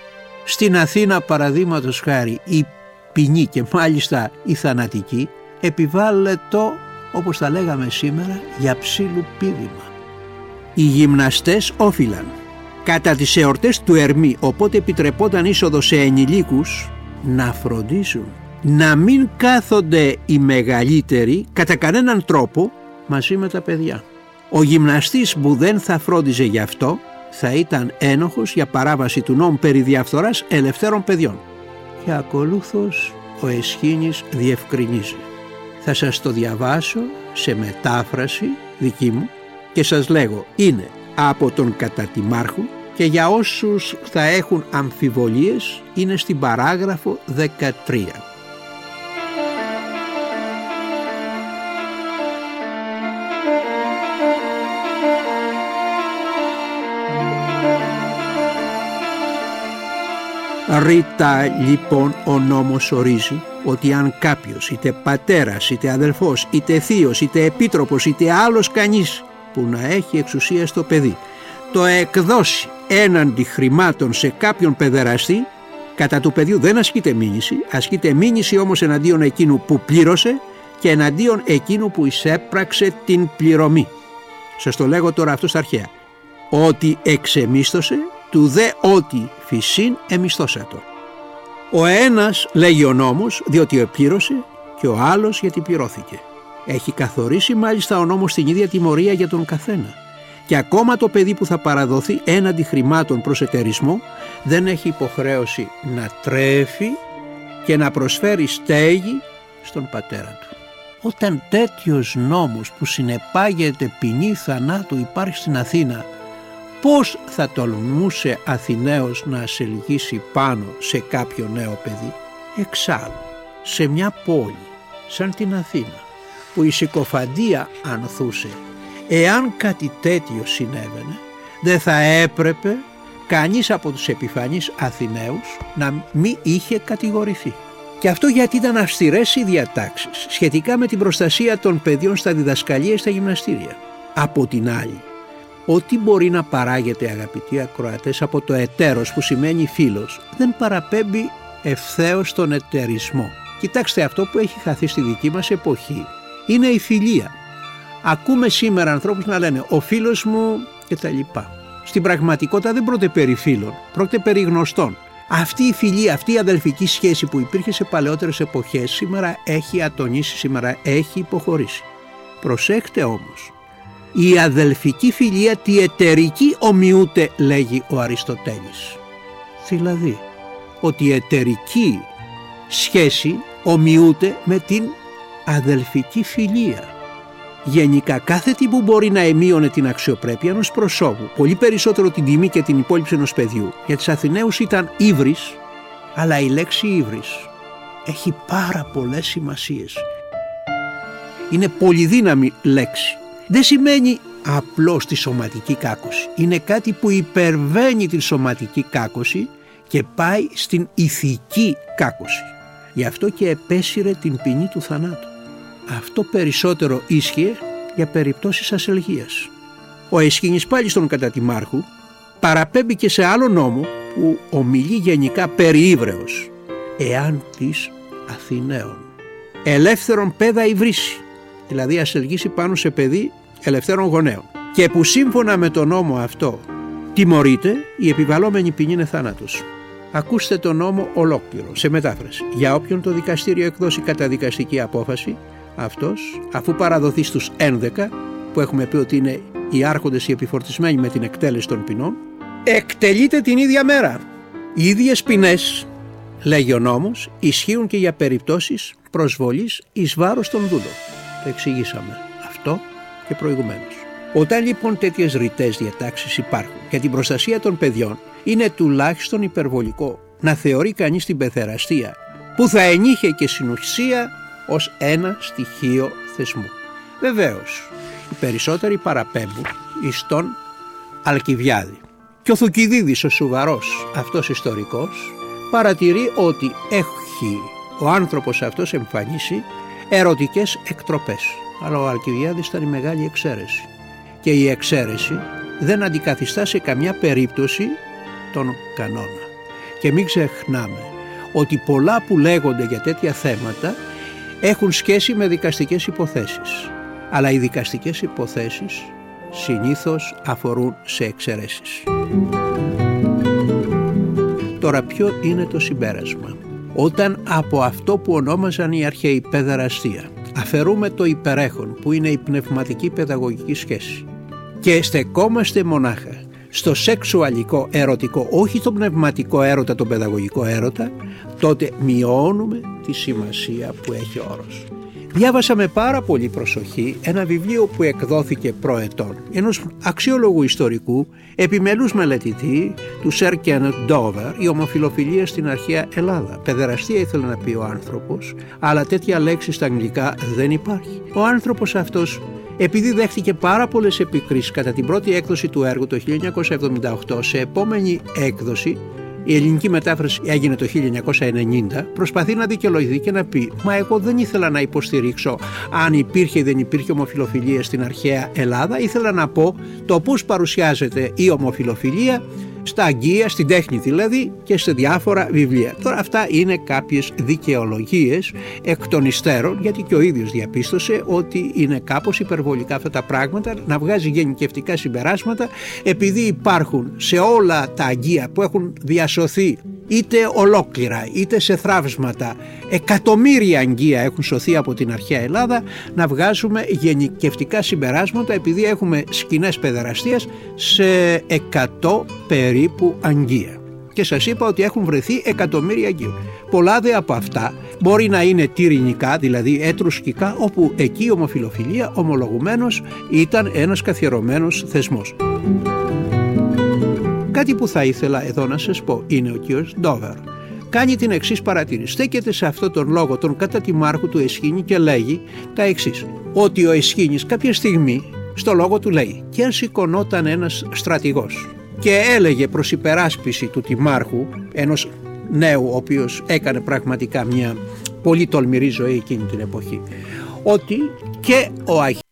Στην Αθήνα, παραδείγματος χάρη, η ποινή και μάλιστα η θανατική επιβάλλεται, όπως τα λέγαμε σήμερα, για ψήλου πήδημα. Οι γυμναστές όφυλαν κατά τις εορτές του Ερμή, οπότε επιτρεπόταν είσοδο σε ενηλίκους, να φροντίσουν να μην κάθονται οι μεγαλύτεροι κατά κανέναν τρόπο μαζί με τα παιδιά. Ο γυμναστής που δεν θα φρόντιζε γι' αυτό θα ήταν ένοχος για παράβαση του νόμου περί διαφθοράς ελευθέρων παιδιών. Και ακολούθως ο Αισχήνης διευκρινίζει. Θα σας το διαβάσω σε μετάφραση δική μου και σας λέγω, είναι από τον κατατιμάρχου και για όσους θα έχουν αμφιβολίες είναι στην παράγραφο 13. Ρήτα λοιπόν ο νόμος ορίζει ότι αν κάποιος, είτε πατέρας, είτε αδελφός, είτε θείος, είτε επίτροπος, είτε άλλος κανείς που να έχει εξουσία στο παιδί, το εκδώσει έναντι χρημάτων σε κάποιον παιδεραστή, κατά του παιδιού δεν ασκείται μήνυση, ασκείται μήνυση όμως εναντίον εκείνου που πλήρωσε και εναντίον εκείνου που εισέπραξε την πληρωμή. Σας το λέγω τώρα αυτό στα αρχαία. Ότι εξεμίσθωσε, του δε ότι φυσίν εμισθώσατο. Ο ένας, λέγει ο νόμος, διότι επλήρωσε και ο άλλος γιατί πληρώθηκε. Έχει καθορίσει μάλιστα ο νόμος την ίδια τιμωρία για τον καθένα. Και ακόμα το παιδί που θα παραδοθεί έναντι χρημάτων προς εταιρισμό δεν έχει υποχρέωση να τρέφει και να προσφέρει στέγη στον πατέρα του. Όταν τέτοιος νόμος που συνεπάγεται ποινή θανάτου υπάρχει στην Αθήνα, πώς θα τολμούσε Αθηναίος να ασελγήσει πάνω σε κάποιο νέο παιδί? Εξάλλου, σε μια πόλη σαν την Αθήνα, που η συκοφαντία ανθούσε, εάν κάτι τέτοιο συνέβαινε, δεν θα έπρεπε κανείς από τους επιφανείς Αθηναίους να μην είχε κατηγορηθεί. Και αυτό γιατί ήταν αυστηρές οι διατάξεις σχετικά με την προστασία των παιδιών στα διδασκαλία, στα γυμναστήρια. Από την άλλη, ό,τι μπορεί να παράγεται, αγαπητοί ακροατές, από το εταίρος που σημαίνει φίλος, δεν παραπέμπει ευθέως στον εταιρισμό. Κοιτάξτε, αυτό που έχει χαθεί στη δική μας εποχή είναι η φιλία. Ακούμε σήμερα ανθρώπους να λένε «ο φίλος μου» και τα λοιπά. Στην πραγματικότητα δεν πρόκειται περί φίλων, πρόκειται περί γνωστών. Αυτή η φιλία, αυτή η αδελφική σχέση που υπήρχε σε παλαιότερες εποχές σήμερα έχει ατονίσει, σήμερα έχει υποχωρήσει. Προσέχτε όμως, η αδελφική φιλία τη εταιρική ομοιούται, λέγει ο Αριστοτέλης. Δηλαδή, ότι η εταιρική σχέση ομοιούται με την αδελφική φιλία. Γενικά κάθε τι που μπορεί να εμείωνε την αξιοπρέπεια ενός προσώπου, πολύ περισσότερο την τιμή και την υπόλοιψη ενός παιδιού, για τους Αθηναίους ήταν ύβρις, αλλά η λέξη ύβρις έχει πάρα πολλές σημασίες. Είναι πολυδύναμη λέξη. Δεν σημαίνει απλώς τη σωματική κάκωση. Είναι κάτι που υπερβαίνει τη σωματική κάκωση και πάει στην ηθική κάκωση. Γι' αυτό και επέσυρε την ποινή του θανάτου. Αυτό περισσότερο ίσχυε για περιπτώσεις ασελγείας. Ο Αισχήνης πάλι στον κατατιμάρχου παραπέμπει και σε άλλο νόμο που ομιλεί γενικά περί ύβρεως. Εάν της Αθηναίων ελεύθερον πέδα υβρίσει, δηλαδή ασελγήσει πάνω σε παιδί ελευθέρων γονέων, και που σύμφωνα με τον νόμο αυτό τιμωρείται, η επιβαλλόμενη ποινή είναι θάνατος. Ακούστε τον νόμο ολόκληρο, σε μετάφραση. Για όποιον το δικαστήριο εκδώσει καταδικαστική απόφαση, αυτός, αφού παραδοθεί στους 11, που έχουμε πει ότι είναι οι άρχοντες οι επιφορτισμένοι με την εκτέλεση των ποινών, εκτελείται την ίδια μέρα. Οι ίδιες ποινές, λέγει ο νόμος, ισχύουν και για περιπτώσεις προσβολής εις βάρος των δούλων. Το εξηγήσαμε αυτό και προηγουμένως. Όταν λοιπόν τέτοιες ρητές διατάξεις υπάρχουν για την προστασία των παιδιών, είναι τουλάχιστον υπερβολικό να θεωρεί κανείς την πεδεραστία, που θα ενείχε και στην ουσία, ως ένα στοιχείο θεσμού. Βεβαίως, οι περισσότεροι παραπέμπουν εις τον Αλκιβιάδη. Και ο Θουκυδίδης, ο σοβαρός αυτός ιστορικός, παρατηρεί ότι έχει ο άνθρωπος αυτός εμφανίσει ερωτικές εκτροπές. Αλλά ο Αλκιβιάδης ήταν η μεγάλη εξαίρεση. Και η εξαίρεση δεν αντικαθιστά σε καμιά περίπτωση τον κανόνα. Και μην ξεχνάμε ότι πολλά που λέγονται για τέτοια θέματα έχουν σχέση με δικαστικές υποθέσεις. Αλλά οι δικαστικές υποθέσεις συνήθως αφορούν σε εξαιρέσεις. Τώρα ποιο είναι το συμπέρασμα? Όταν από αυτό που ονόμαζαν οι αρχαίοι παιδεραστία αφαιρούμε το υπερέχον που είναι η πνευματική παιδαγωγική σχέση και στεκόμαστε μονάχα στο σεξουαλικό ερωτικό, όχι το πνευματικό έρωτα, τον παιδαγωγικό έρωτα, τότε μειώνουμε τη σημασία που έχει ο όρος. Διάβασα με πάρα πολύ προσοχή ένα βιβλίο που εκδόθηκε προετών ενός αξιόλογου ιστορικού, επιμελούς μελετητή του Σερ Κένετ Ντόβερ, η ομοφιλοφιλία στην αρχαία Ελλάδα. Παιδεραστία ήθελε να πει ο άνθρωπος, αλλά τέτοια λέξη στα αγγλικά δεν υπάρχει. Ο άνθρωπος αυτός, επειδή δέχτηκε πάρα πολλές επικρίσεις κατά την πρώτη έκδοση του έργου το 1978, σε επόμενη έκδοση, η ελληνική μετάφραση έγινε το 1990, προσπαθεί να δικαιολογηθεί και να πει «Μα εγώ δεν ήθελα να υποστηρίξω αν υπήρχε ή δεν υπήρχε ομοφιλοφιλία στην αρχαία Ελλάδα, ήθελα να πω το πώς παρουσιάζεται η ομοφιλοφιλία στα αγγεία, στην τέχνη δηλαδή και σε διάφορα βιβλία». Τώρα αυτά είναι κάποιες δικαιολογίες εκ των υστέρων, γιατί και ο ίδιος διαπίστωσε ότι είναι κάπως υπερβολικά αυτά τα πράγματα, να βγάζει γενικευτικά συμπεράσματα, επειδή υπάρχουν σε όλα τα αγγεία που έχουν διασωθεί είτε ολόκληρα είτε σε θραύσματα, εκατομμύρια αγγεία έχουν σωθεί από την αρχαία Ελλάδα, να βγάζουμε γενικευτικά συμπεράσματα επειδή έχουμε σκηνές παιδεραστίας σε 100 περίπου αγγεία. Και σας είπα ότι έχουν βρεθεί εκατομμύρια αγγείων. Πολλά δε από αυτά μπορεί να είναι τυρινικά, δηλαδή ετρουσκικά, όπου εκεί η ομοφιλοφιλία ομολογουμένως ήταν ένας καθιερωμένος θεσμός. Κάτι που θα ήθελα εδώ να σας πω είναι ο κύριος Ντόβερ. Κάνει την εξής παρατήρηση. Στέκεται σε αυτόν τον λόγο τον κατατιμάρχου του Αισχήνη και λέγει τα εξής. Ότι ο Αισχήνης κάποια στιγμή στο λόγο του λέει «Και αν σηκωνόταν ένας στρατηγός και έλεγε προς υπεράσπιση του τιμάρχου, ενός νέου ο οποίος έκανε πραγματικά μια πολύ τολμηρή ζωή εκείνη την εποχή, ότι και ο